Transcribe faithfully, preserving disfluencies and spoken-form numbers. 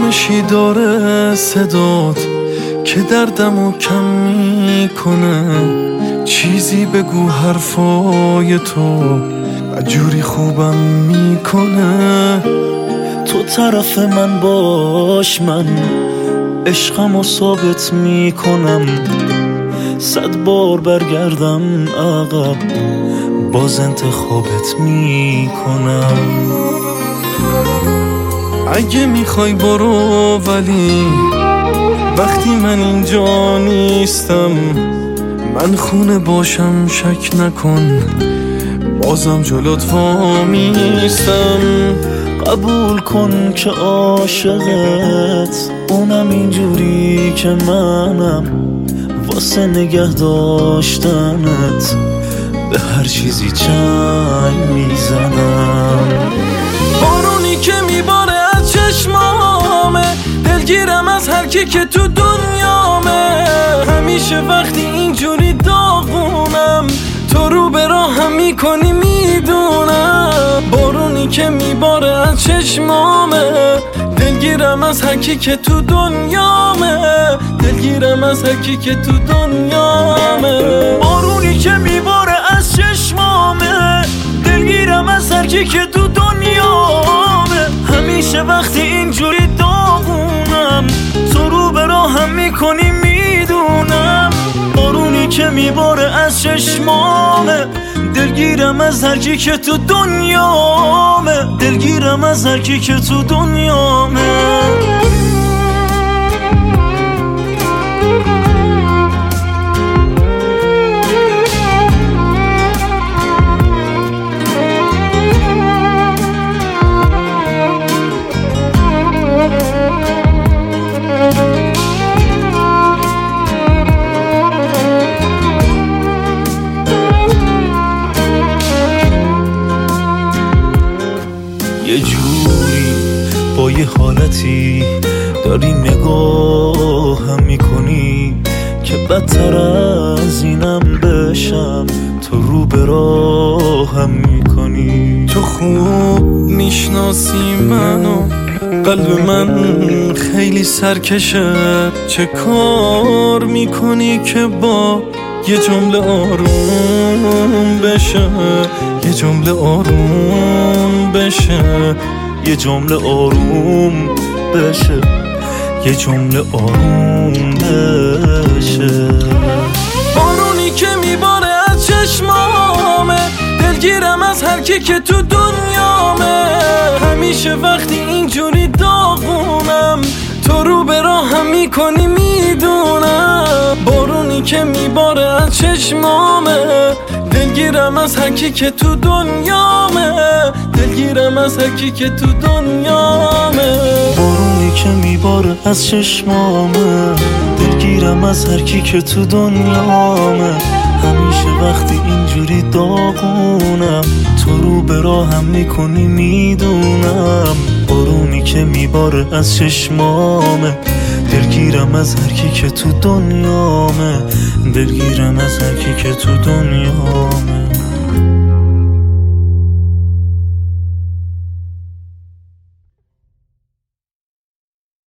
آرامشی داره صدات که دردمو کم میکنه. چیزی بگو حرفای تو جوری خوبم میکنه. تو طرف من باش، من عشقمو ثابت میکنم. صد بار برگردم عقب باز انتخابت میکنم. اگه میخوای برو، ولی وقتی من اینجا نیستم من خونه باشم شک نکن بازم جلوت وامیستم. قبول کن که عاشقت اونم اینجوری که منم، واسه نگه داشتنت به هر چیزی چنگ میزنم. بارونی که میباره از چشمامه، دلگیرم از هر کی که تو دنیامه. همیشه وقتی اینجوری داغونم تو رو به راهم میکنی میدونم. بارونی که میباره از چشمامه، دلگیرم از هر کی که تو دنیامه. دلگیرم از هر کی که تو دنیامه. بارونی که میباره از چشمامه، دلگیرم از هر کی که تو دنیامه. همیشه وقتی اینجوری داغونم تو رو به راهم میکنی میدونم. بارونی که میباره از چشمامه، دلگیرم از هر کی که تو دنیامه. دلگیرم از هر کی که تو دنیامه. یه جوری با یه حالتی داری نگاهم میکنی که بدتر از اینم بشم تو رو به راهم میکنی. تو خوب میشناسی منو، قلب من خیلی سرکشه. چه کار میکنی که با یه جمله آروم بشه، یه جمله آروم بشه، یه جمله آروم بشه، یه جمله آروم بشه. بارونی که میباره از چشمامه، دلگیرم از هر کی که تو دنیامه. همیشه وقتی اینجوری داغونم تو رو به راهم میکنی میدونم. بارونی که میباره از چشمامه، دلگیرم از هر کی که تو دنیامه. دلگیرم از هر کی که تو دنیامه. بارونی که میباره از چشمامه، دلگیرم از هر کی که تو دنیامه. همیشه وقتی اینجوری داغونم تو رو به راهم میکنی میدونم. بارونی که میباره از چشمامه، دلگیرم از هر کی که تو دنیامه. دلگیرم از هر کی که تو دنیامه.